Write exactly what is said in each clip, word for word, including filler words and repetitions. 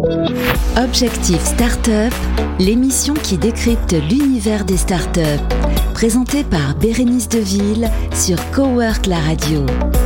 Objectif Startup, l'émission qui décrypte l'univers des startups. Présentée par Bérénice Deville sur Cowork la radio.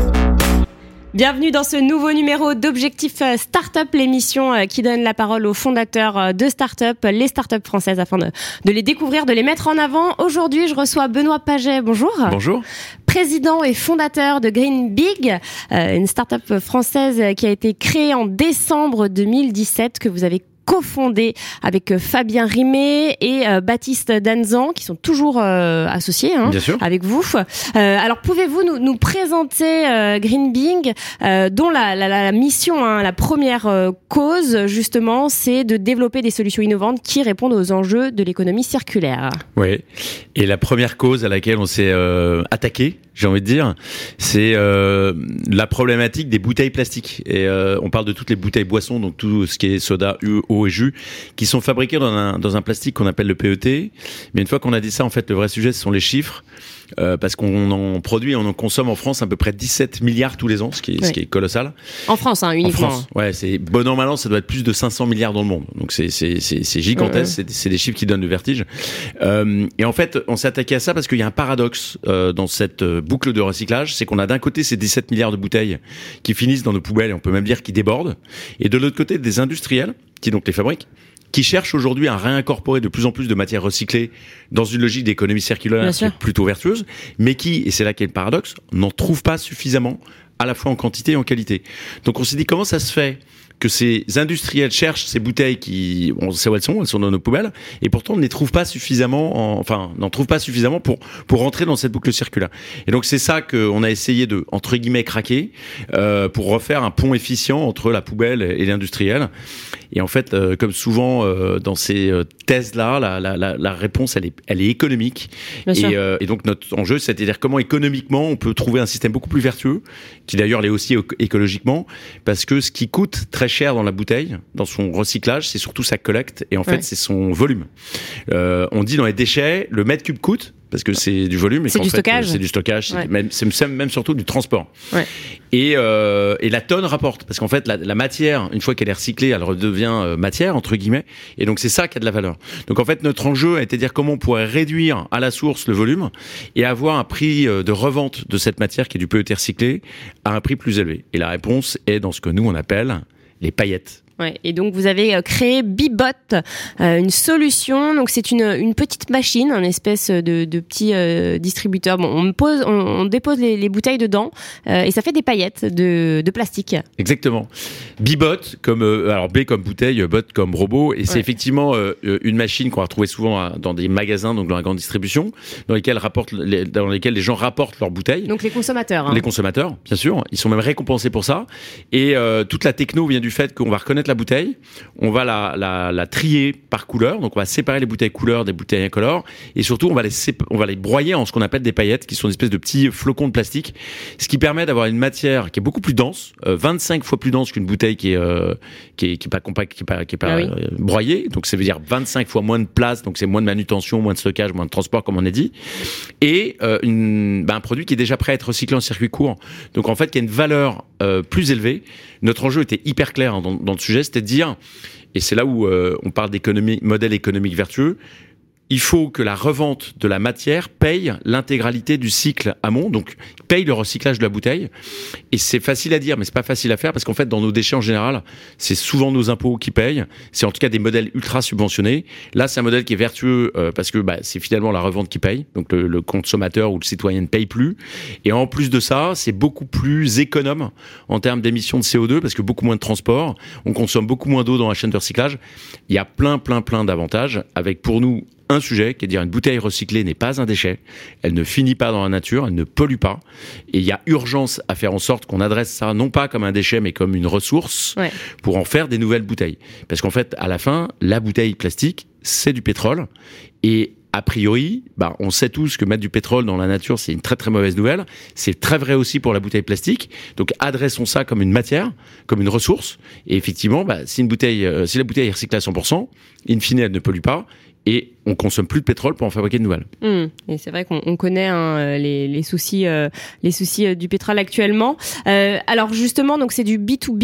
Bienvenue dans ce nouveau numéro d'Objectif Startup, l'émission qui donne la parole aux fondateurs de startups, les startups françaises, afin de, de les découvrir, de les mettre en avant. Aujourd'hui, je reçois Benoît Paget. Bonjour. Bonjour. Président et fondateur de Green Big, euh, une startup française qui a été créée en décembre deux mille dix-sept, que vous avez cofondé avec Fabien Rimet et euh, Baptiste Danzan, qui sont toujours euh, associés hein, avec vous. Euh, alors, pouvez-vous nous, nous présenter euh, Green Big, euh, dont la, la, la mission, hein, la première euh, cause, justement, c'est de développer des solutions innovantes qui répondent aux enjeux de l'économie circulaire. Oui, et la première cause à laquelle on s'est euh, attaqué, j'ai envie de dire, c'est euh, la problématique des bouteilles plastiques. Et euh, on parle de toutes les bouteilles boissons, donc tout ce qui est soda, eau et jus, qui sont fabriquées dans un, dans un plastique qu'on appelle le P E T. Mais une fois qu'on a dit ça, en fait, le vrai sujet, ce sont les chiffres. Euh, parce qu'on en produit, on en consomme en France à peu près dix-sept milliards tous les ans, ce qui est, oui. ce qui est colossal. En France, hein, uniquement. En France, ouais, c'est bon an mal an, ça doit être plus de cinq cents milliards dans le monde. Donc c'est c'est c'est, c'est gigantesque, ouais, ouais. C'est, c'est des chiffres qui donnent le vertige. Euh, et en fait, on s'est attaqué à ça parce qu'il y a un paradoxe euh, dans cette boucle de recyclage, c'est qu'on a d'un côté ces dix-sept milliards de bouteilles qui finissent dans nos poubelles, et on peut même dire qui débordent, et de l'autre côté des industriels qui donc les fabriquent, qui cherchent aujourd'hui à réincorporer de plus en plus de matières recyclées dans une logique d'économie circulaire qui est plutôt vertueuse, mais qui, et c'est là qu'est le paradoxe, n'en trouvent pas suffisamment, à la fois en quantité et en qualité. Donc on s'est dit, comment ça se fait que ces industriels cherchent ces bouteilles qui, on sait où elles sont, elles sont dans nos poubelles, et pourtant on ne les trouve pas suffisamment, en, enfin, n'en trouve pas suffisamment pour pour rentrer dans cette boucle circulaire. Et donc c'est ça qu'on a essayé de, entre guillemets, craquer euh, pour refaire un pont efficient entre la poubelle et l'industriel. Et en fait, euh, comme souvent euh, dans ces euh, thèses-là, la, la, la, la réponse, elle est, elle est économique. Et, euh, et donc notre enjeu, c'est-à-dire comment économiquement on peut trouver un système beaucoup plus vertueux, qui d'ailleurs l'est aussi écologiquement, parce que ce qui coûte très cher dans la bouteille, dans son recyclage, c'est surtout sa collecte, et en fait, ouais. c'est son volume. Euh, on dit dans les déchets, le mètre cube coûte, parce que c'est du volume, et c'est, qu'en du fait, stockage. c'est du stockage, c'est, ouais. même, c'est même surtout du transport. Ouais. Et, euh, et la tonne rapporte, parce qu'en fait, la, la matière, une fois qu'elle est recyclée, elle redevient euh, matière, entre guillemets, et donc c'est ça qui a de la valeur. Donc en fait, notre enjeu a été de dire comment on pourrait réduire à la source le volume et avoir un prix de revente de cette matière qui est du P E T recyclé à un prix plus élevé. Et la réponse est dans ce que nous on appelle les paillettes. Ouais, et donc vous avez créé Bibot, euh, une solution. Donc c'est une une petite machine, un espèce de de petit euh, distributeur. Bon, on pose, on, on dépose les, les bouteilles dedans euh, et ça fait des paillettes de de plastique. Exactement. Bibot comme euh, alors B comme bouteille, bot comme robot, et c'est ouais. effectivement euh, une machine qu'on va retrouver souvent dans des magasins, donc dans la grande distribution, dans lesquels rapportent les, dans lesquels les gens rapportent leurs bouteilles. Donc les consommateurs. Hein. Les consommateurs, bien sûr, ils sont même récompensés pour ça. Et euh, toute la techno vient du fait qu'on va reconnaître la bouteille, on va la, la, la trier par couleur, donc on va séparer les bouteilles couleur des bouteilles incolores, et surtout on va les sépa- on va les broyer en ce qu'on appelle des paillettes, qui sont des espèces de petits flocons de plastique, ce qui permet d'avoir une matière qui est beaucoup plus dense, euh, vingt-cinq fois plus dense qu'une bouteille qui est euh, qui est qui est pas compacte, qui est pas qui est pas ah oui. euh, broyée, donc ça veut dire vingt-cinq fois moins de place, donc c'est moins de manutention, moins de stockage, moins de transport comme on a dit, et euh, une, bah, un produit qui est déjà prêt à être recyclé en circuit court, donc en fait qui a une valeur euh, plus élevée. Notre enjeu était hyper clair dans, dans le sujet, c'était de dire, et c'est là où euh, on parle d'économie, modèle économique vertueux, il faut que la revente de la matière paye l'intégralité du cycle amont, donc paye le recyclage de la bouteille. Et c'est facile à dire, mais c'est pas facile à faire, parce qu'en fait, dans nos déchets en général, c'est souvent nos impôts qui payent. C'est en tout cas des modèles ultra subventionnés. Là, c'est un modèle qui est vertueux euh, parce que bah, c'est finalement la revente qui paye, donc le, le consommateur ou le citoyen ne paye plus. Et en plus de ça, c'est beaucoup plus économe en termes d'émissions de C O deux, parce que beaucoup moins de transport, on consomme beaucoup moins d'eau dans la chaîne de recyclage. Il y a plein, plein, plein d'avantages, avec pour nous un sujet qui est de dire une bouteille recyclée n'est pas un déchet, elle ne finit pas dans la nature, elle ne pollue pas, et il y a urgence à faire en sorte qu'on adresse ça non pas comme un déchet mais comme une ressource, ouais, pour en faire des nouvelles bouteilles. Parce qu'en fait, à la fin, la bouteille plastique, c'est du pétrole, et a priori, bah, on sait tous que mettre du pétrole dans la nature, c'est une très très mauvaise nouvelle. C'est très vrai aussi pour la bouteille plastique. Donc, adressons ça comme une matière, comme une ressource. Et effectivement, bah, si une bouteille, euh, si la bouteille est recyclée à cent pour cent, in fine, elle ne pollue pas. Et on consomme plus de pétrole pour en fabriquer de nouvelles. Mmh. Et c'est vrai qu'on on connaît hein, les, les soucis, euh, les soucis euh, du pétrole actuellement. Euh, alors justement, donc c'est du B to B.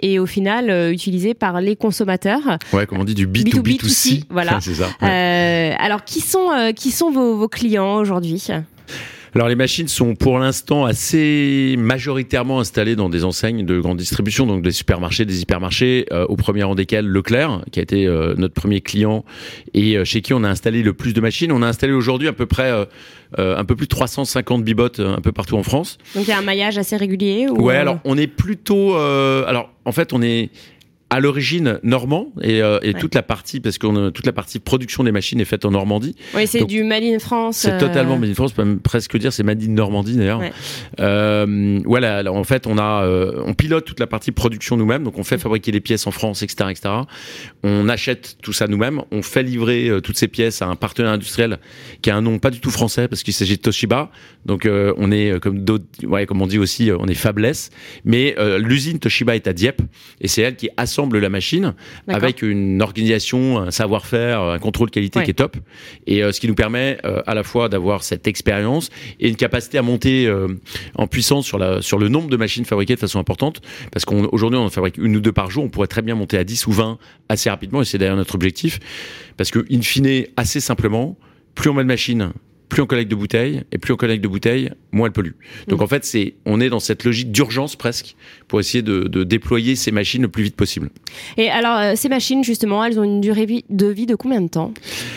et au final euh, utilisé par les consommateurs. Ouais, comme on dit, du B deux B deux C. Voilà. C'est ça. Ouais. Euh, alors, qui sont, euh, qui sont vos, vos clients aujourd'hui ? Alors les machines sont pour l'instant assez majoritairement installées dans des enseignes de grande distribution, donc des supermarchés, des hypermarchés, euh, au premier rang desquels Leclerc, qui a été euh, notre premier client et euh, chez qui on a installé le plus de machines. On a installé aujourd'hui à peu près euh, euh, un peu plus de trois cent cinquante Bibots euh, un peu partout en France. Donc il y a un maillage assez régulier ou... Ouais, alors on est plutôt... Euh, alors en fait on est... à l'origine normand et, euh, et ouais. toute la partie parce que toute la partie production des machines est faite en Normandie. Oui, c'est donc, du Made in France. C'est euh... totalement Made in France, on peut même presque dire c'est Made in Normandie d'ailleurs. Ouais. Euh, voilà, en fait on a, euh, on pilote toute la partie production nous-mêmes, donc on fait fabriquer les pièces en France, et cetera, et cetera. On achète tout ça nous-mêmes, on fait livrer euh, toutes ces pièces à un partenaire industriel qui a un nom pas du tout français parce qu'il s'agit de Toshiba. Donc euh, on est comme d'autres, ouais, comme on dit aussi, on est fabless. Mais euh, l'usine Toshiba est à Dieppe et c'est elle qui assemble la machine. D'accord. Avec une organisation, un savoir-faire, un contrôle qualité ouais. qui est top. Et euh, ce qui nous permet euh, à la fois d'avoir cette expérience et une capacité à monter euh, en puissance sur, la, sur le nombre de machines fabriquées de façon importante. Parce qu'aujourd'hui, on en fabrique une ou deux par jour. On pourrait très bien monter à dix ou vingt assez rapidement. Et c'est d'ailleurs notre objectif. Parce que, in fine, assez simplement, plus on met de machines, plus on collecte de bouteilles, et plus on collecte de bouteilles, moins elle pollue. Donc mmh. en fait, c'est, on est dans cette logique d'urgence presque pour essayer de, de déployer ces machines le plus vite possible. Et alors, euh, ces machines, justement, elles ont une durée de vie de combien de temps ?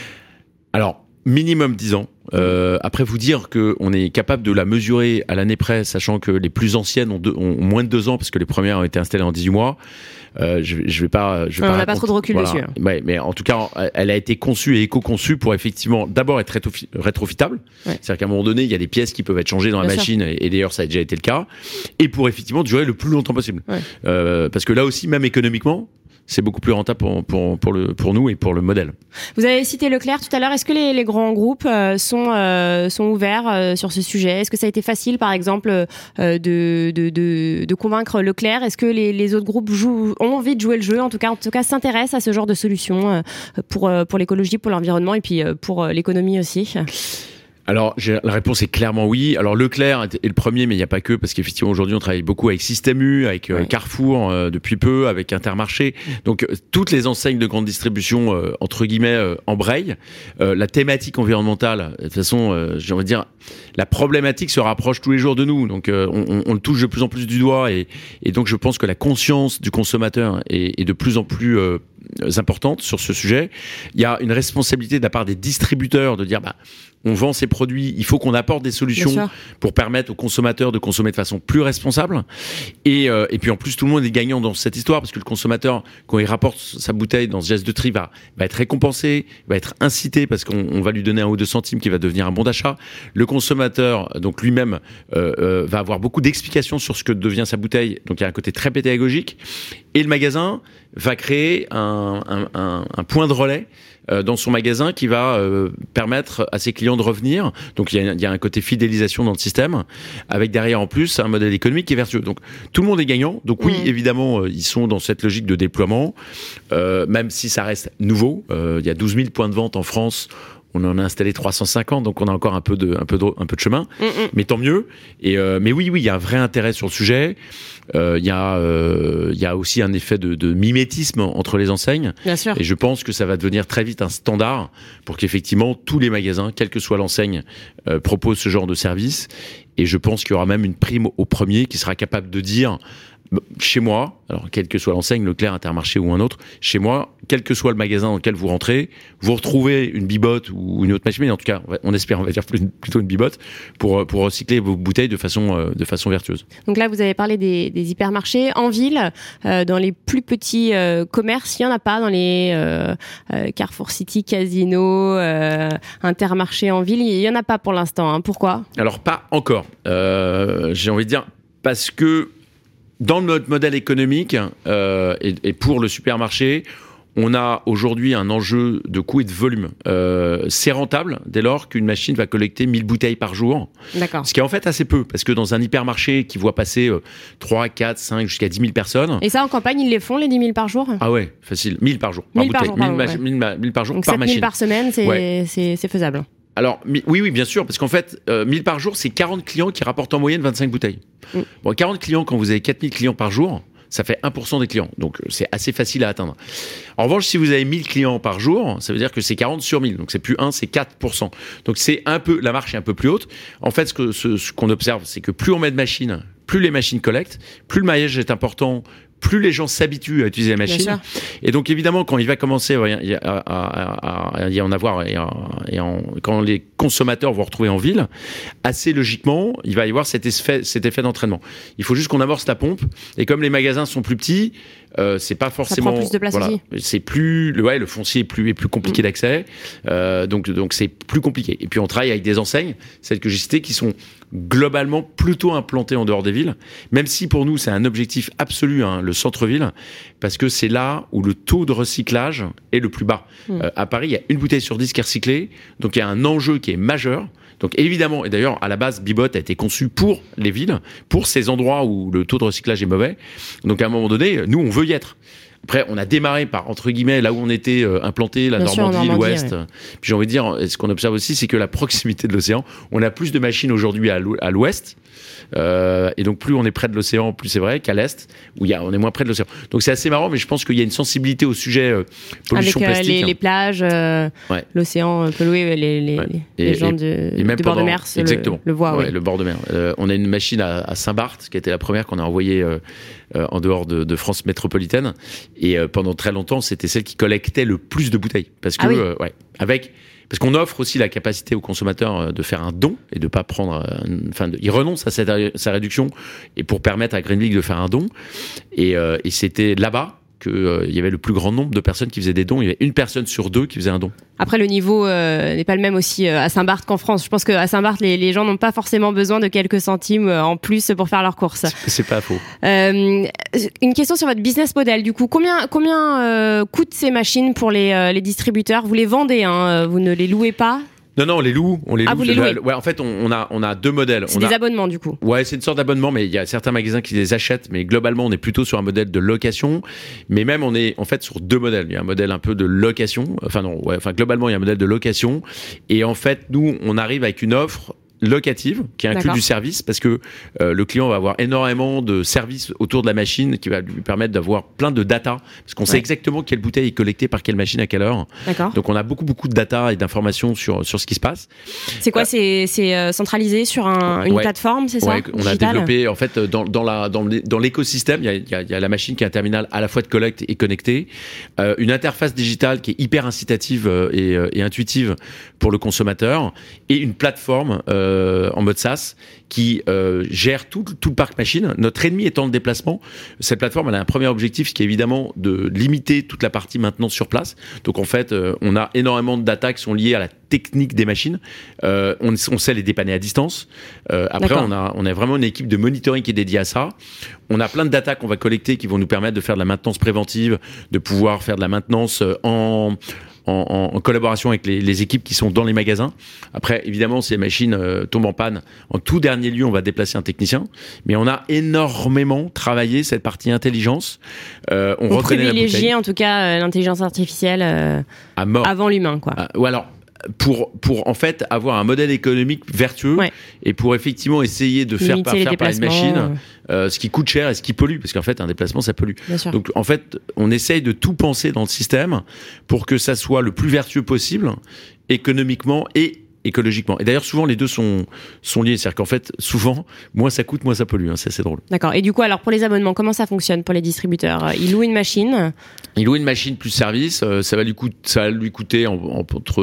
Alors, minimum dix ans. Euh, après, vous dire qu'on est capable de la mesurer à l'année près, sachant que les plus anciennes ont, deux, ont moins de deux ans, parce que les premières ont été installées en dix-huit mois. Euh, je, je vais pas. Je vais on pas n'a pas trop de recul voilà. dessus. Hein. Ouais, mais en tout cas, elle a été conçue et éco-conçue pour effectivement d'abord être rétrofi- rétrofitable. Ouais. C'est-à-dire qu'à un moment donné, il y a des pièces qui peuvent être changées dans Bien la machine, et, et d'ailleurs ça a déjà été le cas. Et pour effectivement durer le plus longtemps possible. Ouais. Euh, parce que là aussi, même économiquement, c'est beaucoup plus rentable pour, pour, pour, le, pour nous et pour le modèle. Vous avez cité Leclerc tout à l'heure. Est-ce que les, les grands groupes euh, sont, euh, sont ouverts euh, sur ce sujet ? Est-ce que ça a été facile, par exemple, euh, de, de, de, de convaincre Leclerc ? Est-ce que les, les autres groupes jouent, ont envie de jouer le jeu, en tout cas, en tout cas s'intéressent à ce genre de solution euh, pour, euh, pour l'écologie, pour l'environnement et puis euh, pour euh, l'économie aussi ? Alors, j'ai, la réponse est clairement oui. Alors, Leclerc est, est le premier, mais il n'y a pas que, parce qu'effectivement, aujourd'hui, on travaille beaucoup avec Système U, avec ouais. euh, Carrefour euh, depuis peu, avec Intermarché. Donc, euh, toutes les enseignes de grande distribution, euh, entre guillemets, euh, embrayent. Euh, la thématique environnementale, de toute façon, euh, j'ai envie de dire, la problématique se rapproche tous les jours de nous. Donc, euh, on, on le touche de plus en plus du doigt. Et, et donc, je pense que la conscience du consommateur est, est de plus en plus euh, importante sur ce sujet. Il y a une responsabilité de la part des distributeurs de dire, bah, on vend ces produits, il faut qu'on apporte des solutions pour permettre aux consommateurs de consommer de façon plus responsable. Et, euh, et puis en plus, tout le monde est gagnant dans cette histoire parce que le consommateur, quand il rapporte sa bouteille dans ce geste de tri, va, va être récompensé, va être incité parce qu'on on va lui donner un ou deux centimes qui va devenir un bon d'achat. Le consommateur, donc lui-même, euh, euh, va avoir beaucoup d'explications sur ce que devient sa bouteille. Donc il y a un côté très pédagogique. Et le magasin va créer un, un, un, un point de relais euh, dans son magasin qui va euh, permettre à ses clients de revenir. Donc il y a, il y a un côté fidélisation dans le système, avec derrière en plus un modèle économique qui est vertueux. Donc tout le monde est gagnant. Donc oui, mmh. évidemment, euh, ils sont dans cette logique de déploiement, euh, même si ça reste nouveau. Euh, il y a douze mille points de vente en France. On en a installé trois cent cinquante, donc on a encore un peu de, un peu de, un peu de chemin. Mmh. Mais tant mieux. Et euh, mais oui, oui, il y a un vrai intérêt sur le sujet. Euh, il y a, euh, il y a aussi un effet de, de mimétisme entre les enseignes. Bien sûr. Et je pense que ça va devenir très vite un standard pour qu'effectivement tous les magasins, quelle que soit l'enseigne, euh, proposent ce genre de service. Et je pense qu'il y aura même une prime au premier qui sera capable de dire, chez moi, alors quelle que soit l'enseigne, Leclerc, Intermarché ou un autre, chez moi, quel que soit le magasin dans lequel vous rentrez, vous retrouvez une bibotte ou une autre machine, mais en tout cas, on espère, on va dire plutôt une bibotte, pour, pour recycler vos bouteilles de façon, de façon vertueuse. Donc là, vous avez parlé des, des hypermarchés. En ville, euh, dans les plus petits euh, commerces, il n'y en a pas dans les euh, euh, Carrefour City, Casino, euh, Intermarché en ville, il n'y en a pas pour l'instant. Hein. Pourquoi ? Alors, pas encore. Euh, j'ai envie de dire, parce que dans notre modèle économique euh, et, et pour le supermarché, on a aujourd'hui un enjeu de coût et de volume. Euh, c'est rentable dès lors qu'une machine va collecter mille bouteilles par jour. D'accord. Ce qui est en fait assez peu, parce que dans un hypermarché qui voit passer euh, trois, quatre, cinq, jusqu'à dix mille personnes... Et ça, en campagne, ils les font, les dix mille par jour ? Ah ouais, facile. mille par jour. Par mille bouteille. par jour, pardon, mille, ouais. mille, mille par jour, donc par sept mille machine. par semaine, c'est, ouais. c'est, c'est faisable. Alors, oui, oui, bien sûr, parce qu'en fait, euh, mille par jour, c'est quarante clients qui rapportent en moyenne vingt-cinq bouteilles. Mm. Bon, quarante clients, quand vous avez quatre mille clients par jour, Ça fait un pour cent des clients. Donc, c'est assez facile à atteindre. En revanche, si vous avez mille clients par jour, ça veut dire que c'est quarante sur mille. Donc, c'est plus un, c'est quatre pour cent. Donc, c'est un peu, la marche est un peu plus haute. En fait, ce que, ce, ce qu'on observe, c'est que plus on met de machines, plus les machines collectent, plus le maillage est important, plus les gens s'habituent à utiliser la machine. Et donc, évidemment, quand il va commencer à, à, à, à y en avoir, et, à, et en, quand les consommateurs vont retrouver en ville, assez logiquement, il va y avoir cet effet, cet effet d'entraînement. Il faut juste qu'on amorce la pompe. Et comme les magasins sont plus petits, euh, c'est pas forcément. Ça prend plus de place voilà, aussi. C'est plus, le, ouais, le foncier est plus, est plus compliqué mmh. d'accès. Euh, donc, donc, c'est plus compliqué. Et puis, on travaille avec des enseignes, celles que j'ai citées, qui sont globalement plutôt implantées en dehors des villes. Même si pour nous, c'est un objectif absolu, hein, le centre-ville, parce que c'est là où le taux de recyclage est le plus bas. Mmh. Euh, à Paris, il y a une bouteille sur dix qui est recyclée, donc il y a un enjeu qui est majeur. Donc évidemment, et d'ailleurs à la base, Bibot a été conçu pour les villes, pour ces endroits où le taux de recyclage est mauvais. Donc à un moment donné, nous on veut y être. Après, on a démarré par, entre guillemets, là où on était euh, implanté, la Normandie, sûr, Normandie, l'Ouest. Ouais. Puis j'ai envie de dire, ce qu'on observe aussi, c'est que la proximité de l'océan, on a plus de machines aujourd'hui à l'Ouest. Euh, et donc, plus on est près de l'océan, plus c'est vrai qu'à l'Est, où il y a, on est moins près de l'océan. Donc, c'est assez marrant, mais je pense qu'il y a une sensibilité au sujet euh, pollution Avec, euh, plastique. Les, les plages, euh, ouais. l'océan pollué, les, les, ouais. les, les gens de, et même de bord de mer exactement. le, le voient. Ouais, oui. Le bord de mer. Euh, on a une machine à, à Saint-Barth, qui a été la première qu'on a envoyée euh, euh, en dehors de, de France métropolitaine. Et euh, pendant très longtemps, c'était celle qui collectait le plus de bouteilles. Parce que, ah oui. euh, ouais, avec, parce qu'on offre aussi la capacité aux consommateurs de faire un don et de pas prendre, enfin, il renonce à cette, sa réduction et pour permettre à Green Big de faire un don. Et, euh, et c'était là-bas qu'il euh, y avait le plus grand nombre de personnes qui faisaient des dons. Il y avait une personne sur deux qui faisait un don. Après, le niveau euh, n'est pas le même aussi euh, à Saint-Barth qu'en France. Je pense qu'à Saint-Barth, les, les gens n'ont pas forcément besoin de quelques centimes euh, en plus pour faire leurs courses. C'est pas faux. Euh, une question sur votre business model. Du coup, combien combien euh, coûtent ces machines pour les, euh, les distributeurs ? Vous les vendez, hein, vous ne les louez pas ? Non, non, on les loue. On les ah, loue. vous les louez. Ouais, en fait, on, on a, on a deux modèles. C'est on des a... abonnements, du coup. Ouais, c'est une sorte d'abonnement, mais il y a certains magasins qui les achètent. Mais globalement, on est plutôt sur un modèle de location. Mais même, on est en fait sur deux modèles. Il y a un modèle un peu de location. Enfin, non, ouais, enfin, globalement, il y a un modèle de location. Et en fait, nous, on arrive avec une offre locative qui inclut D'accord. du service parce que euh, le client va avoir énormément de services autour de la machine qui va lui permettre d'avoir plein de data parce qu'on ouais. sait exactement quelle bouteille est collectée par quelle machine à quelle heure. D'accord. Donc on a beaucoup beaucoup de data et d'informations sur sur ce qui se passe. C'est quoi euh, c'est c'est euh, centralisé sur un, une ouais. plateforme, c'est ça ouais, on Digital. a développé en fait dans dans la dans, dans l'écosystème, il y a, il y a il y a la machine qui est un terminal à la fois de collecte et connecté, euh, une interface digitale qui est hyper incitative et, et intuitive pour le consommateur et une plateforme euh, en mode SaaS qui euh, gère tout, tout le parc machine. Notre ennemi étant le déplacement, cette plateforme elle a un premier objectif qui est évidemment de limiter toute la partie maintenance sur place. Donc en fait, euh, on a énormément de data qui sont liées à la technique des machines. Euh, on, on sait les dépanner à distance. Euh, après, on a, on a vraiment une équipe de monitoring qui est dédiée à ça. On a plein de data qu'on va collecter qui vont nous permettre de faire de la maintenance préventive, de pouvoir faire de la maintenance en En, en, en collaboration avec les, les équipes qui sont dans les magasins. Après, évidemment, si les machines euh, tombent en panne, en tout dernier lieu, on va déplacer un technicien. Mais on a énormément travaillé cette partie intelligence. Euh, on Vous reconnaît la bouteille. privilégiez en tout cas euh, l'intelligence artificielle euh, à mort. Avant l'humain, quoi. Ah, ou alors, pour pour en fait avoir un modèle économique vertueux ouais. et pour effectivement essayer de faire par, faire par une machine euh, ce qui coûte cher et ce qui pollue parce qu'en fait un déplacement ça pollue. Donc en fait on essaye de tout penser dans le système pour que ça soit le plus vertueux possible économiquement et écologiquement. Et d'ailleurs, souvent, les deux sont, sont liés. C'est-à-dire qu'en fait, souvent, moins ça coûte, moins ça pollue. Hein. C'est assez drôle. D'accord. Et du coup, alors, pour les abonnements, comment ça fonctionne pour les distributeurs ? Ils louent une machine ? Ils louent une machine plus service. Euh, ça va lui coûter, ça va lui coûter en, en, entre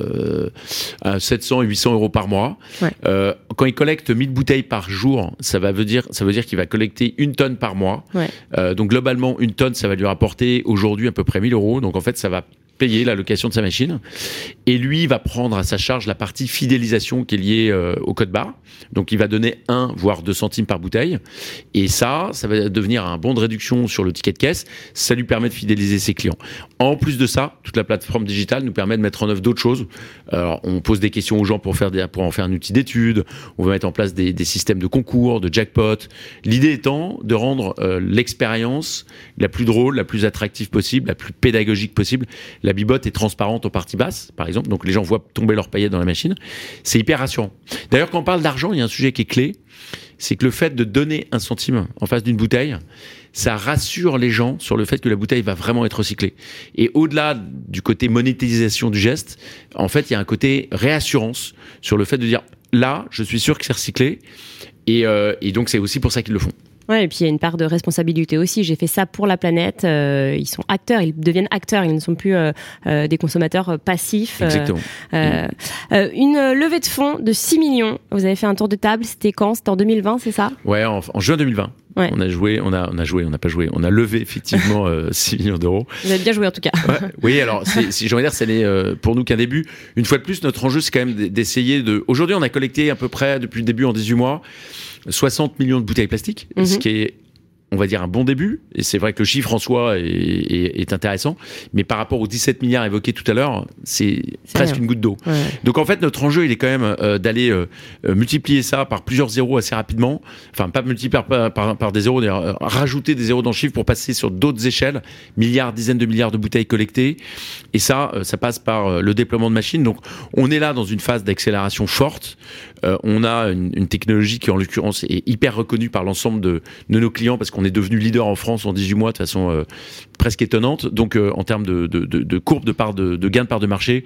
euh, sept cents et huit cents euros par mois. Ouais. Euh, quand il collecte mille bouteilles par jour, ça va veut dire, ça veut dire qu'il va collecter une tonne par mois. Ouais. Euh, donc, globalement, une tonne, ça va lui rapporter aujourd'hui à peu près mille euros. Donc, en fait, ça va payer la location de sa machine et lui va prendre à sa charge la partie fidélisation qui est liée euh, au code barre. Donc il va donner un voire deux centimes par bouteille et ça, ça va devenir un bon de réduction sur le ticket de caisse. Ça lui permet de fidéliser ses clients. En plus de ça, toute la plateforme digitale nous permet de mettre en œuvre d'autres choses. Alors on pose des questions aux gens pour faire des, pour en faire un outil d'étude. On va mettre en place des, des systèmes de concours, de jackpot. L'idée étant de rendre euh, l'expérience la plus drôle, la plus attractive possible, la plus pédagogique possible. La Bibot est transparente aux parties basses, par exemple, donc les gens voient tomber leurs paillettes dans la machine. C'est hyper rassurant. D'ailleurs, quand on parle d'argent, il y a un sujet qui est clé, c'est que le fait de donner un centime en face d'une bouteille, ça rassure les gens sur le fait que la bouteille va vraiment être recyclée. Et au-delà du côté monétisation du geste, en fait, il y a un côté réassurance sur le fait de dire là, je suis sûr que c'est recyclé. Et, euh, et donc, c'est aussi pour ça qu'ils le font. Ouais, et puis il y a une part de responsabilité aussi. J'ai fait ça pour la planète. Euh, ils sont acteurs, ils deviennent acteurs. Ils ne sont plus euh, euh, des consommateurs passifs. Exactement. Euh, euh, une levée de fonds de six millions. Vous avez fait un tour de table. C'était quand ? C'était en deux mille vingt, c'est ça ? Ouais, en, en juin deux mille vingt. Ouais. On a joué, on a, on a joué, on n'a pas joué. On a levé effectivement euh, six millions d'euros. Vous avez bien joué en tout cas. Ouais, oui, alors c'est, si j'ai envie de dire, c'est les, euh, pour nous qu'un début. Une fois de plus, notre enjeu, c'est quand même d'essayer de. Aujourd'hui, on a collecté à peu près depuis le début en dix-huit mois soixante millions de bouteilles plastiques, mm-hmm. ce qui est, on va dire, un bon début. Et c'est vrai que le chiffre en soi est, est, est intéressant. Mais par rapport aux dix-sept milliards évoqués tout à l'heure, c'est, c'est presque rien. Une goutte d'eau. Ouais. Donc en fait, notre enjeu, il est quand même euh, d'aller euh, multiplier ça par plusieurs zéros assez rapidement. Enfin, pas multiplier par, par, par des zéros, euh, rajouter des zéros dans le chiffre pour passer sur d'autres échelles. Milliards, dizaines de milliards de bouteilles collectées. Et ça, euh, ça passe par euh, le déploiement de machines. Donc on est là dans une phase d'accélération forte. Euh, on a une, une technologie qui, en l'occurrence, est hyper reconnue par l'ensemble de, de nos clients parce qu'on est devenu leader en France en dix-huit mois de façon euh, presque étonnante. Donc, euh, en termes de, de, de, de courbe de, part de, de gain de part de marché,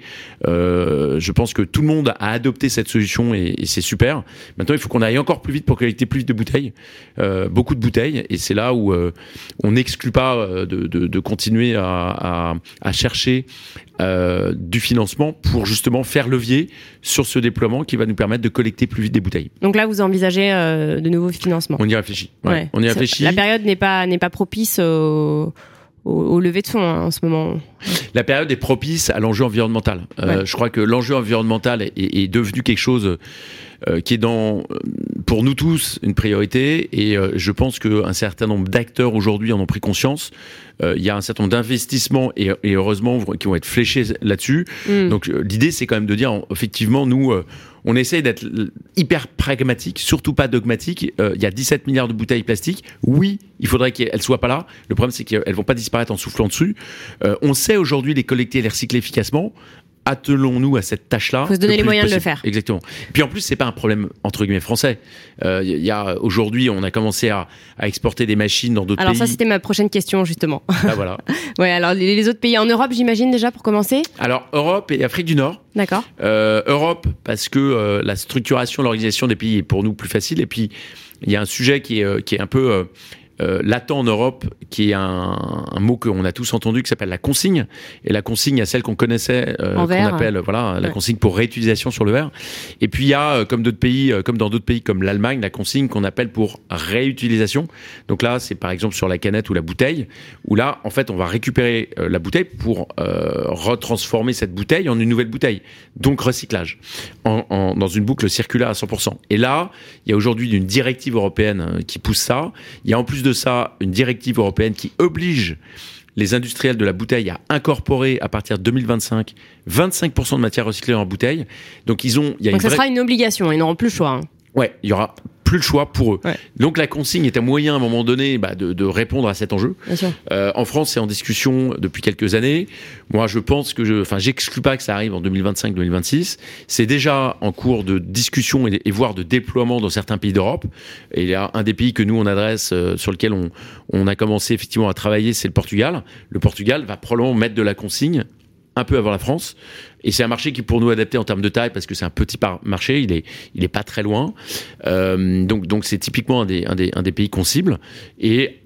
euh, je pense que tout le monde a adopté cette solution et, et c'est super. Maintenant, il faut qu'on aille encore plus vite pour collecter plus vite de bouteilles, euh, beaucoup de bouteilles. Et c'est là où euh, on n'exclut pas de, de, de continuer à, à, à chercher Euh, du financement pour justement faire levier sur ce déploiement qui va nous permettre de collecter plus vite des bouteilles. Donc là, vous envisagez euh, de nouveaux financements ? On y réfléchit. Ouais. Ouais. On y réfléchit. La période n'est pas n'est pas propice au Au, au levée de fonds hein, en ce moment. La période est propice à l'enjeu environnemental. Euh, ouais. Je crois que l'enjeu environnemental est, est devenu quelque chose euh, qui est dans, pour nous tous, une priorité. Et euh, je pense qu'un certain nombre d'acteurs aujourd'hui en ont pris conscience. Euh, il y a un certain nombre d'investissements et, et heureusement qui vont être fléchés là-dessus. Mm. Donc euh, l'idée, c'est quand même de dire, effectivement, nous, euh, on essaye d'être hyper pragmatique, surtout pas dogmatique. Euh, il y a dix-sept milliards de bouteilles plastiques. Oui, il faudrait qu'elles soient pas là. Le problème, c'est qu'elles vont pas disparaître en soufflant dessus. Euh, on sait aujourd'hui les collecter et les recycler efficacement. Attelons-nous à cette tâche-là. Il faut se donner les moyens possible. de le faire. Exactement. Et puis en plus, c'est pas un problème entre guillemets français. Il euh, y a aujourd'hui, on a commencé à, à exporter des machines dans d'autres alors pays. Alors ça, c'était ma prochaine question justement. Ah voilà. Ouais. Alors les, les autres pays en Europe, j'imagine déjà pour commencer. Alors Europe et Afrique du Nord. D'accord. Euh, Europe parce que euh, la structuration, l'organisation des pays est pour nous plus facile. Et puis il y a un sujet qui est euh, qui est un peu euh, Euh, latent en Europe, qui est un, un mot qu'on a tous entendu, qui s'appelle la consigne. Et la consigne, à celle qu'on connaissait, euh, qu'on verre. appelle voilà la ouais. consigne pour réutilisation sur le verre. Et puis il y a, comme d'autres pays, comme dans d'autres pays comme l'Allemagne, la consigne qu'on appelle pour réutilisation. Donc là, c'est par exemple sur la canette ou la bouteille, où là, en fait, on va récupérer euh, la bouteille pour euh, retransformer cette bouteille en une nouvelle bouteille. Donc recyclage, en, en, dans une boucle circulaire à cent pour cent. Et là, il y a aujourd'hui une directive européenne qui pousse ça. Il y a en plus de ça une directive européenne qui oblige les industriels de la bouteille à incorporer à partir de deux mille vingt-cinq vingt-cinq pour cent de matière recyclée en bouteille. Donc ils ont, il y a Donc une ça vraie... sera une obligation, ils n'auront plus le choix. Hein. Ouais, il y aura plus le choix pour eux. Ouais. Donc la consigne est un moyen à un moment donné bah, de, de répondre à cet enjeu. Bien sûr. Euh, en France, c'est en discussion depuis quelques années. Moi, je pense que je, enfin, j'exclus pas que ça arrive en deux mille vingt-cinq deux mille vingt-six. C'est déjà en cours de discussion et, et voire de déploiement dans certains pays d'Europe. Et il y a un des pays que nous on adresse, euh, sur lequel on, on a commencé effectivement à travailler, c'est le Portugal. Le Portugal va probablement mettre de la consigne un peu avant la France. Et c'est un marché qui est pour nous adapté en termes de taille parce que c'est un petit marché, il est, il est pas très loin. Euh, donc, donc c'est typiquement un des, un des, un des pays qu'on cible. Et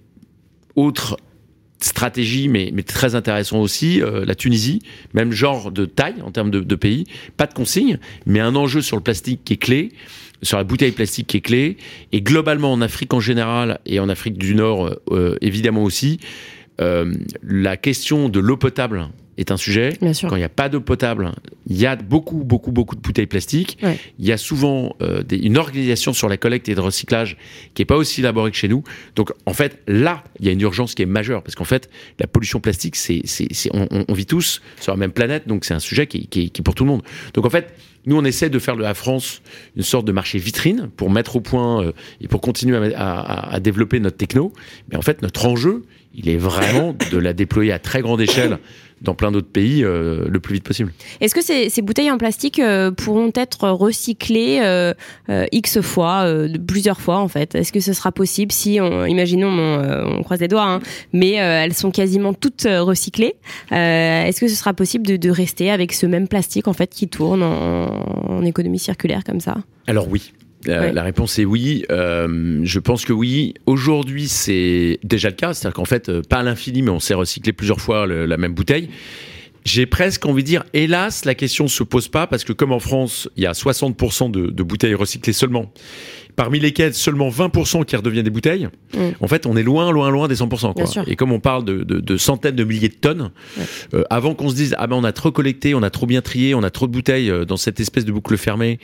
autre stratégie, mais, mais très intéressant aussi, euh, la Tunisie, même genre de taille en termes de, de pays, pas de consigne, mais un enjeu sur le plastique qui est clé, sur la bouteille plastique qui est clé, et globalement en Afrique en général et en Afrique du Nord euh, évidemment aussi, euh, la question de l'eau potable est un sujet. Quand il n'y a pas d'eau potable, il y a beaucoup, beaucoup, beaucoup de bouteilles plastiques. Ouais. Il y a souvent euh, des, une organisation sur la collecte et le recyclage qui n'est pas aussi élaborée que chez nous. Donc, en fait, là, il y a une urgence qui est majeure parce qu'en fait, la pollution plastique, c'est, c'est, c'est, on, on vit tous sur la même planète, donc c'est un sujet qui, qui, qui est pour tout le monde. Donc, en fait, nous, on essaie de faire de la France une sorte de marché vitrine pour mettre au point euh, et pour continuer à, à, à développer notre techno. Mais en fait, notre enjeu, il est vraiment de la déployer à très grande échelle dans plein d'autres pays euh, le plus vite possible. Est-ce que ces, ces bouteilles en plastique euh, pourront être recyclées euh, euh, X fois, euh, plusieurs fois en fait? Est-ce que ce sera possible si, on, imaginons, on, euh, on croise les doigts, hein, mais euh, elles sont quasiment toutes euh, recyclées. Euh, est-ce que ce sera possible de, de rester avec ce même plastique en fait qui tourne en, en économie circulaire comme ça? Alors oui. La, ouais. la réponse est oui. Euh, je pense que oui. Aujourd'hui, c'est déjà le cas. C'est-à-dire qu'en fait, pas à l'infini, mais on s'est recyclé plusieurs fois le, la même bouteille. J'ai presque envie de dire, hélas, la question se pose pas parce que comme en France, il y a soixante pour cent de, de bouteilles recyclées seulement, parmi lesquelles seulement vingt pour cent qui redeviennent des bouteilles. Mmh. En fait, on est loin, loin, loin des cent pour cent. Quoi. Et comme on parle de, de, de centaines de milliers de tonnes, ouais. euh, avant qu'on se dise, ah ben on a trop collecté, on a trop bien trié, on a trop de bouteilles dans cette espèce de boucle fermée.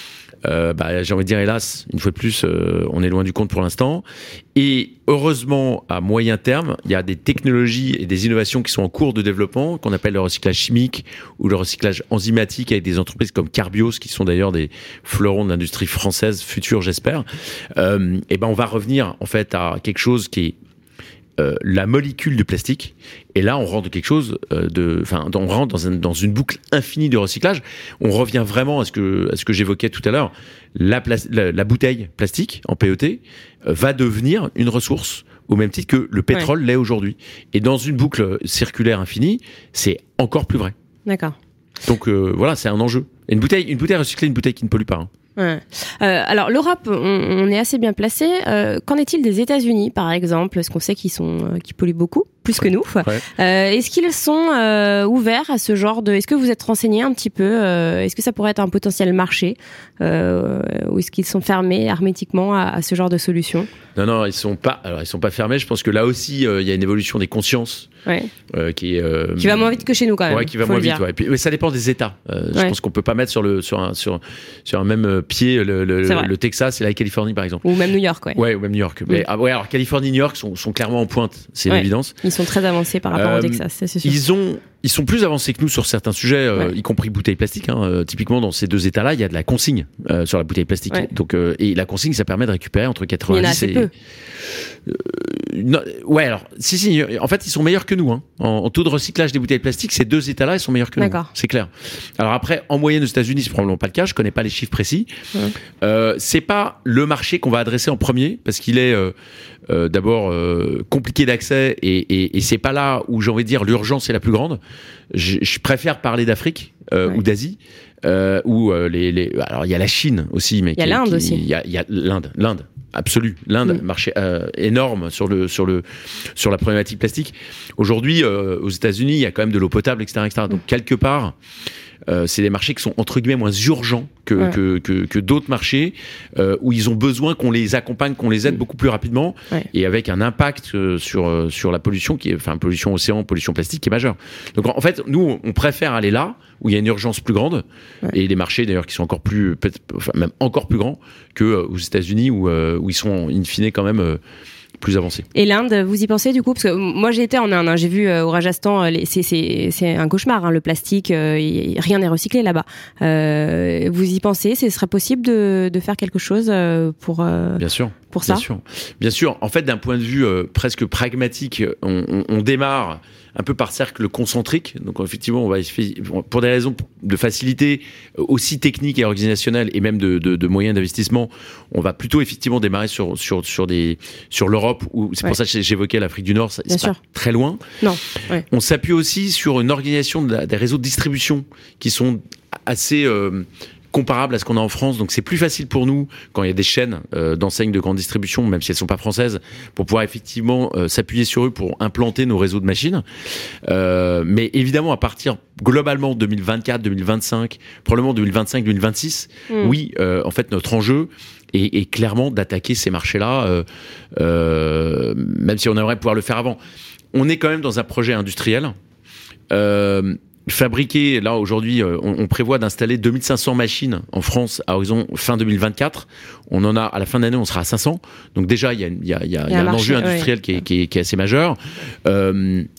Euh, bah, j'ai envie de dire hélas, une fois de plus, euh, on est loin du compte pour l'instant. Et heureusement, à moyen terme, il y a des technologies et des innovations qui sont en cours de développement, qu'on appelle le recyclage chimique ou le recyclage enzymatique avec des entreprises comme Carbios, qui sont d'ailleurs des fleurons de l'industrie française future, j'espère. Euh, et ben, on va revenir en fait à quelque chose qui est Euh, la molécule de plastique, et là on rentre dans quelque chose euh, de, enfin on rentre dans, un, dans une boucle infinie de recyclage. On revient vraiment à ce que à ce que j'évoquais tout à l'heure. La, pla- la, la bouteille plastique en P E T euh, va devenir une ressource au même titre que le pétrole ouais. l'est aujourd'hui. Et dans une boucle circulaire infinie, c'est encore plus vrai. D'accord. Donc euh, voilà, c'est un enjeu. Et une bouteille, une bouteille recyclée, une bouteille qui ne pollue pas. Hein. Ouais. Euh, alors l'Europe, on, on est assez bien placé. Euh, qu'en est-il des États-Unis, par exemple? Est-ce qu'on sait qu'ils sont, euh, qu'ils polluent beaucoup, plus que nous? Ouais. Euh, est-ce qu'ils sont euh, ouverts à ce genre de? Est-ce que vous êtes renseigné un petit peu? euh, Est-ce que ça pourrait être un potentiel marché, euh, ou est-ce qu'ils sont fermés hermétiquement à, à ce genre de solution? Non, non, ils sont pas. Alors ils sont pas fermés. Je pense que là aussi, il euh, y a une évolution des consciences. Ouais. Euh, qui est euh, qui va moins vite que chez nous quand même. Ouais, qui va moins vite. Ouais. Et puis, ouais, ça dépend des États. Euh, ouais. Je pense qu'on peut pas mettre sur le sur un sur sur un même pied le le, le Texas et la Californie par exemple. Ou même New York, ouais. Ouais, ou même New York. Oui. Mais ah, ouais, alors Californie, New York sont sont clairement en pointe. C'est ouais. une évidence. Ils sont très avancés par rapport euh, au Texas, ça, c'est sûr. Ils ont Ils sont plus avancés que nous sur certains sujets, euh, ouais. y compris bouteilles plastiques. Hein. Euh, typiquement, dans ces deux États-là, il y a de la consigne euh, sur la bouteille plastique. Ouais. Donc, euh, et la consigne, ça permet de récupérer entre quatre-vingt-dix il y en a assez et. Peu. Euh, non, ouais, alors, si, si. En fait, ils sont meilleurs que nous. Hein. En, en taux de recyclage des bouteilles plastiques, ces deux États-là, ils sont meilleurs que D'accord. nous. C'est clair. Alors après, en moyenne aux États-Unis, c'est probablement pas le cas. Je connais pas les chiffres précis. Ouais. Euh, c'est pas le marché qu'on va adresser en premier parce qu'il est euh, euh, d'abord euh, compliqué d'accès et, et, et c'est pas là où j'ai envie de dire l'urgence est la plus grande. Je, je préfère parler d'Afrique euh, ouais. ou d'Asie. Euh, où euh, les, les alors il y a la Chine aussi, mais il y a qui, l'Inde qui, aussi. Il y a, il y a l'Inde, l'Inde, absolue, l'Inde, mmh. marché euh, énorme sur le sur le sur la problématique plastique. Aujourd'hui, euh, aux États-Unis, il y a quand même de l'eau potable, et cetera, et cetera. Donc quelque part, euh, c'est des marchés qui sont entre guillemets moins urgents que ouais. que, que que d'autres marchés euh, où ils ont besoin qu'on les accompagne, qu'on les aide mmh. beaucoup plus rapidement ouais. et avec un impact euh, sur euh, sur la pollution qui est, enfin pollution océan, pollution plastique qui est majeure. Donc en fait, nous on préfère aller là où il y a une urgence plus grande ouais. et des marchés d'ailleurs qui sont encore plus, peut-être, enfin même encore plus grands que euh, aux États-Unis où euh, où ils sont in fine quand même euh, plus avancés. Et l'Inde, vous y pensez du coup? Parce que moi j'ai été en Inde, hein, j'ai vu euh, au Rajasthan, les, c'est, c'est, c'est un cauchemar, hein, le plastique, euh, y, rien n'est recyclé là-bas. Euh, vous y pensez? Ce serait possible de, de faire quelque chose euh, pour euh, Bien sûr. Pour ça? Bien sûr. Bien sûr. En fait, d'un point de vue euh, presque pragmatique, on, on, on démarre un peu par cercle concentrique. Donc effectivement, on va pour des raisons de facilité aussi techniques et organisationnelles et même de, de, de moyens d'investissement, on va plutôt effectivement démarrer sur sur sur des sur l'Europe où c'est ouais. pour ça que j'évoquais l'Afrique du Nord, c'est Bien pas sûr. Très loin. Non. Ouais. On s'appuie aussi sur une organisation de la, des réseaux de distribution qui sont assez euh, comparable à ce qu'on a en France, donc c'est plus facile pour nous quand il y a des chaînes euh, d'enseignes de grande distribution, même si elles sont pas françaises, pour pouvoir effectivement euh, s'appuyer sur eux pour implanter nos réseaux de machines. Euh, mais évidemment, à partir globalement deux mille vingt-quatre, deux mille vingt-cinq, probablement deux mille vingt-cinq, deux mille vingt-six, mmh. oui, euh, en fait, notre enjeu est, est clairement d'attaquer ces marchés-là, euh, euh, même si on aimerait pouvoir le faire avant. On est quand même dans un projet industriel. Euh, Fabriquer, là aujourd'hui, on, on prévoit d'installer deux mille cinq cents machines en France à horizon fin deux mille vingt-quatre. On en a, à la fin de l'année, on sera à cinq cents. Donc déjà, il y a, il y a, il y a, il y a un, un marché, enjeu industriel ouais. qui, est, qui, est, qui est assez majeur. Euh,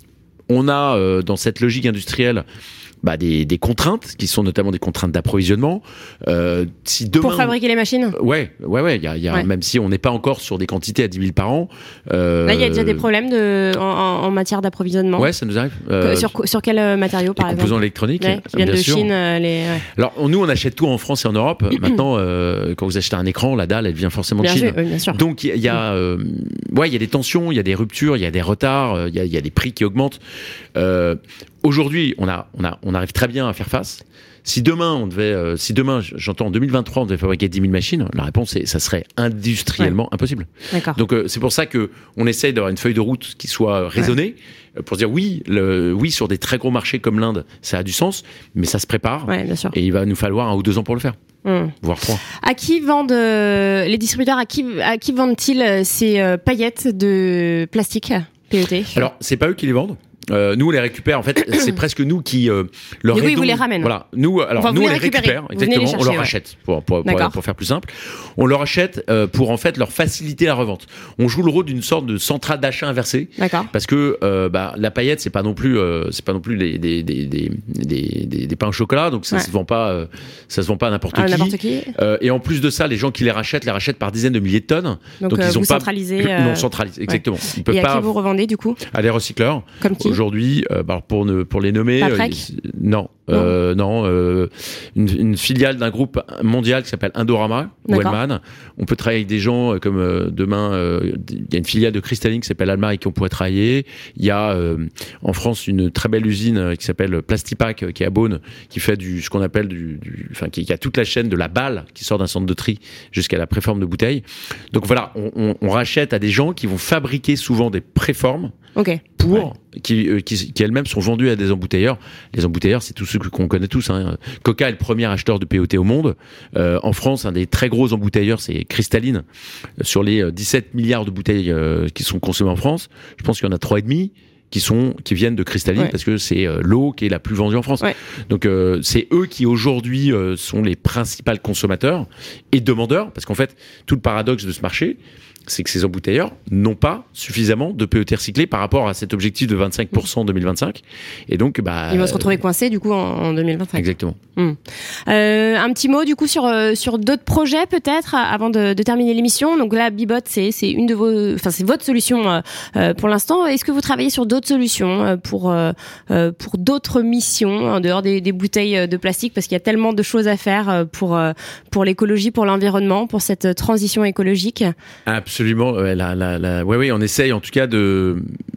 on a euh, dans cette logique industrielle bah, des, des contraintes qui sont notamment des contraintes d'approvisionnement. Euh, si demain, pour fabriquer les machines. Ouais, ouais, ouais. Il y a, il y a ouais. Même si on n'est pas encore sur des quantités à dix mille par an. Euh, Là, il y a déjà des problèmes de en, en matière d'approvisionnement. Ouais, ça nous arrive. Euh, sur sur quel matériau par les exemple? Composants électroniques. Ouais, qui viennent bien de sûr. Chine. Euh, les, ouais. Alors nous, on achète tout en France et en Europe. Maintenant, euh, quand vous achetez un écran, la dalle, elle vient forcément bien de Chine. Sûr, oui, bien sûr. Donc il y, y a, euh, ouais, il y a des tensions, il y a des ruptures, il y a des retards, il y a, il y a des prix qui augmentent. Euh, Aujourd'hui, on a, on a, on arrive très bien à faire face. Si demain, on devait, euh, si demain, j'entends en deux mille vingt-trois, on devait fabriquer dix mille machines, la réponse est, ça serait industriellement ouais. impossible. D'accord. Donc euh, c'est pour ça que on essaye d'avoir une feuille de route qui soit raisonnée ouais. pour dire oui, le, oui sur des très gros marchés comme l'Inde, ça a du sens, mais ça se prépare. Ouais, bien sûr. Et il va nous falloir un ou deux ans pour le faire. Mmh. Voire trois. À qui vendent euh, les distributeurs à qui, à qui vendent-ils ces euh, paillettes de plastique P E T? Alors c'est pas eux qui les vendent. Euh, nous on les récupère en fait, c'est presque nous qui euh, leur oui, aidons. Vous les ramènent. Voilà, nous alors enfin, nous on les, les récupère exactement, chercher, on leur ouais. achète pour pour, pour pour faire plus simple. On leur achète euh, pour en fait leur faciliter la revente. On joue le rôle d'une sorte de centrale d'achat inversée. D'accord. Parce que euh, bah la paillette c'est pas non plus euh, c'est pas non plus des des des des des, des, des pains au chocolat, donc ça ouais. se vend pas euh, ça se vend pas à n'importe ah, qui. N'importe qui. Euh, et en plus de ça, les gens qui les rachètent les rachètent par dizaines de milliers de tonnes. Donc, donc euh, ils ont vous pas centralisez, euh... non centralisé exactement. Ouais. Ils peuvent et à pas qui vous revendez du coup? À des recycleurs. Comme qui? Aujourd'hui, euh, bah, pour ne pour les nommer. Pas euh, non, non, euh, non euh, une, une filiale d'un groupe mondial qui s'appelle Indorama ou Hellman. On peut travailler avec des gens comme euh, demain, euh, il y a une filiale de Cristalline qui s'appelle Alma avec qui on pourrait travailler. Il y a euh, en France une très belle usine qui s'appelle Plastipack qui est à Beaune, qui fait du ce qu'on appelle du, du enfin qui, qui a toute la chaîne de la balle qui sort d'un centre de tri jusqu'à la préforme de bouteille. Donc voilà, on, on, on rachète à des gens qui vont fabriquer souvent des préformes. Okay. Pour ouais. qui, euh, qui, qui elles-mêmes sont vendues à des embouteilleurs. Les embouteilleurs, c'est tous ceux qu'on connaît tous. Hein. Coca est le premier acheteur de P E T au monde. Euh, en France, un des très gros embouteilleurs, c'est Cristalline. Sur les dix-sept milliards de bouteilles euh, qui sont consommées en France, je pense qu'il y en a trois et demi qui sont qui viennent de Cristalline ouais. parce que c'est euh, l'eau qui est la plus vendue en France. Ouais. Donc euh, c'est eux qui aujourd'hui euh, sont les principaux consommateurs et demandeurs, parce qu'en fait tout le paradoxe de ce marché, c'est que ces embouteilleurs n'ont pas suffisamment de P E T recyclé par rapport à cet objectif de vingt-cinq pour cent en deux mille vingt-cinq. Et donc, bah, ils vont se retrouver coincés du coup en, en deux mille vingt-cinq. Exactement. Hum. Euh, un petit mot du coup sur sur d'autres projets peut-être avant de, de terminer l'émission. Donc là, Bibot, c'est c'est une de vos, enfin c'est votre solution euh, pour l'instant. Est-ce que vous travaillez sur d'autres solutions pour euh, pour d'autres missions en dehors des, des bouteilles de plastique, parce qu'il y a tellement de choses à faire pour pour l'écologie, pour l'environnement, pour cette transition écologique? Absolument. Ouais, la, la, la... ouais, oui, on essaye en tout cas de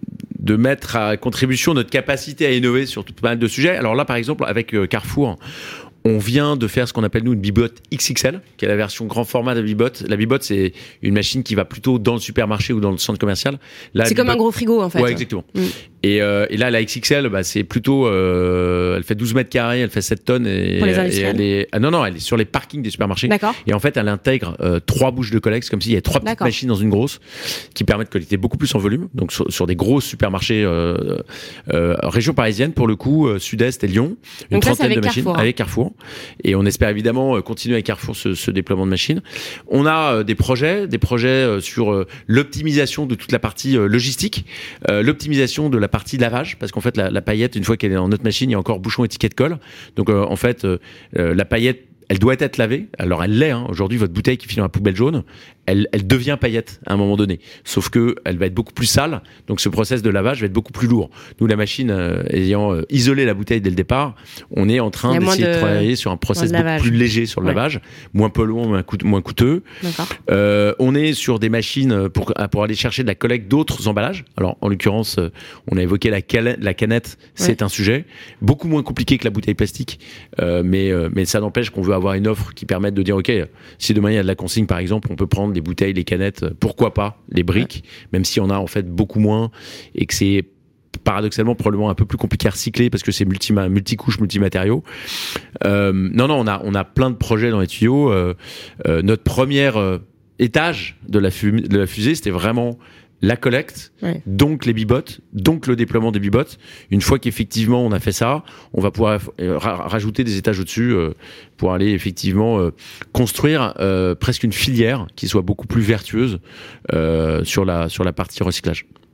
de mettre à contribution notre capacité à innover sur tout pas mal de sujets. Alors là, par exemple, avec euh, Carrefour, on vient de faire ce qu'on appelle nous une Bibot X X L, qui est la version grand format de Bibot. La Bibot, c'est une machine qui va plutôt dans le supermarché ou dans le centre commercial. La c'est Bibot... comme un gros frigo en fait. Ouais, exactement. Mm. Et, euh, et là, la X X L, bah, c'est plutôt, euh, elle fait douze mètres carrés, elle fait sept tonnes. Et, pour les et elle est, ah non, non, elle est sur les parkings des supermarchés. D'accord. Et en fait, elle intègre euh, trois bouches de collecte, comme s'il y avait trois petites D'accord. machines dans une grosse, qui permettent de collecter beaucoup plus en volume. Donc sur, sur des gros supermarchés euh, euh, région parisienne, pour le coup, euh, Sud-Est et Lyon, une Donc trentaine là, de machines Carrefour, hein. avec Carrefour. Et on espère évidemment continuer avec Carrefour ce, ce déploiement de machines. On a euh, des projets, des projets euh, sur euh, l'optimisation de toute la partie euh, logistique, euh, l'optimisation de la partie lavage, parce qu'en fait la, la paillette, une fois qu'elle est dans notre machine, il y a encore bouchon, étiquette, colle. Donc euh, en fait, euh, euh, la paillette, elle doit être lavée. Alors elle l'est. Hein. Aujourd'hui, votre bouteille qui finit dans la poubelle jaune, elle, elle devient paillette à un moment donné. Sauf que elle va être beaucoup plus sale. Donc ce process de lavage va être beaucoup plus lourd. Nous, la machine euh, ayant euh, isolé la bouteille dès le départ, on est en train d'essayer de... de travailler sur un process beaucoup plus léger sur le ouais. lavage, moins polluant, moins, coûte, moins coûteux. Euh, on est sur des machines pour pour aller chercher de la collecte d'autres emballages. Alors en l'occurrence, on a évoqué la, cal- la canette. C'est ouais. un sujet beaucoup moins compliqué que la bouteille plastique, euh, mais euh, mais ça n'empêche qu'on veut avoir une offre qui permette de dire ok, si demain il y a de la consigne par exemple, on peut prendre les bouteilles, les canettes, pourquoi pas les briques, ouais. même si on a en fait beaucoup moins et que c'est paradoxalement probablement un peu plus compliqué à recycler parce que c'est multi multicouches, multimatériaux. Euh, non non, on a on a plein de projets dans les tuyaux. Euh, euh, notre premier euh, étage de la fumée, de la fusée, c'était vraiment la collecte, ouais. donc les bibottes, donc le déploiement des bibottes. Une fois qu'effectivement on a fait ça, on va pouvoir ra- rajouter des étages au-dessus euh, pour aller effectivement euh, construire euh, presque une filière qui soit beaucoup plus vertueuse euh, sur la sur la partie recyclage.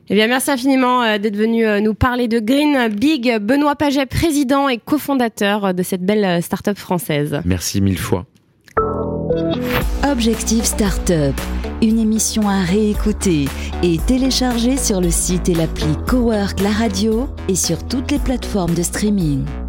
Eh bien, merci infiniment euh, d'être venu euh, nous parler de Green Big. Benoît Paget, président et cofondateur de cette belle euh, start-up française. Merci mille fois. Objectif Startup, une émission à réécouter et télécharger sur le site et l'appli Cowork La Radio et sur toutes les plateformes de streaming.